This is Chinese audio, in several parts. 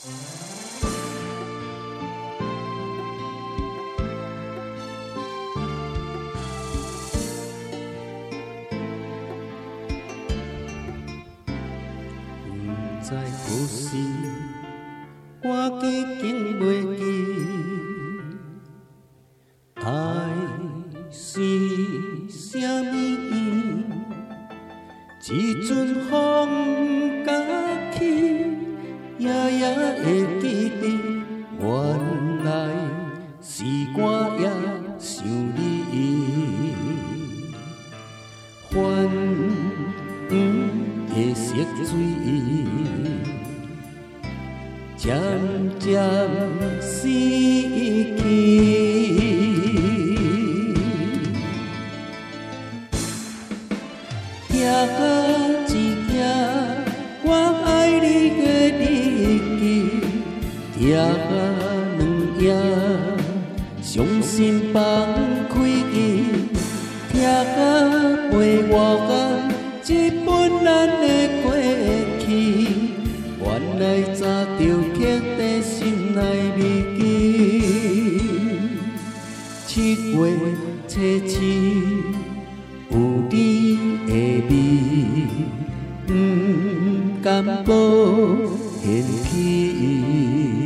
知何时，我已经袂记，爱是啥物？一阵风甲起，夜夜会记得，原来是我也想你。反的色水，渐渐死去。寄一寄我爱你的日记，寄两页伤心放开伊，寄陪我一本咱的过去，原来早就刻在心内铭记。七月初七有你的味，不甘保嫌弃。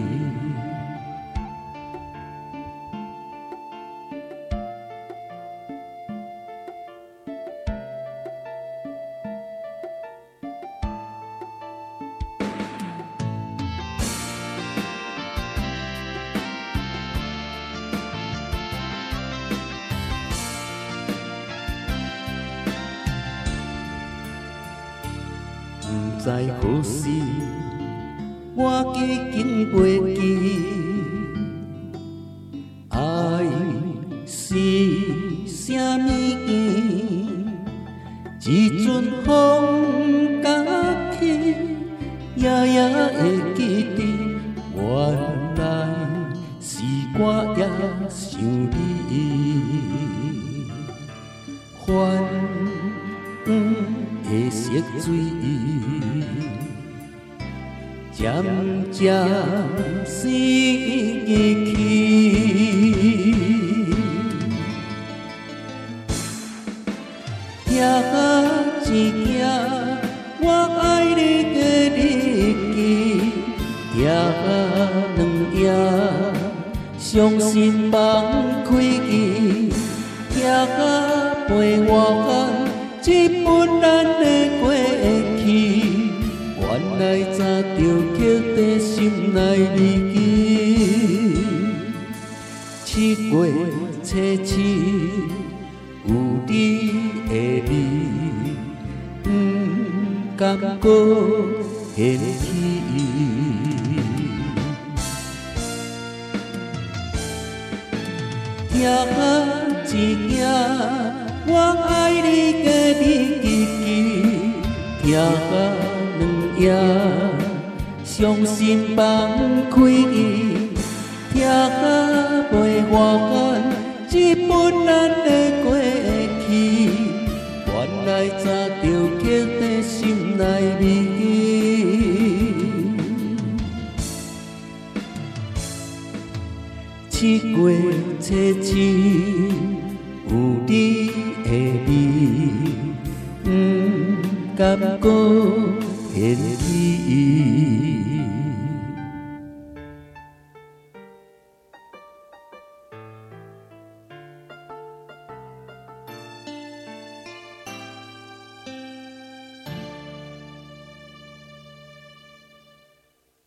不知何时，我已经袂记，爱是啥物？一阵风甲起，夜夜会记得，原来是我也想你。反的色水，渐渐死去。寄一寄我爱你的日记，寄两页伤心放开伊，寄陪我一本咱的过去，原来早就刻在心内铭记。七月初七有你的味，不甘搁嫌弃。寄一寄我爱你的日记，寄两页伤心放开伊，寄陪我一本咱的过去，原来早就刻在心内铭记。七月初七有你的味，不甘搁嫌弃。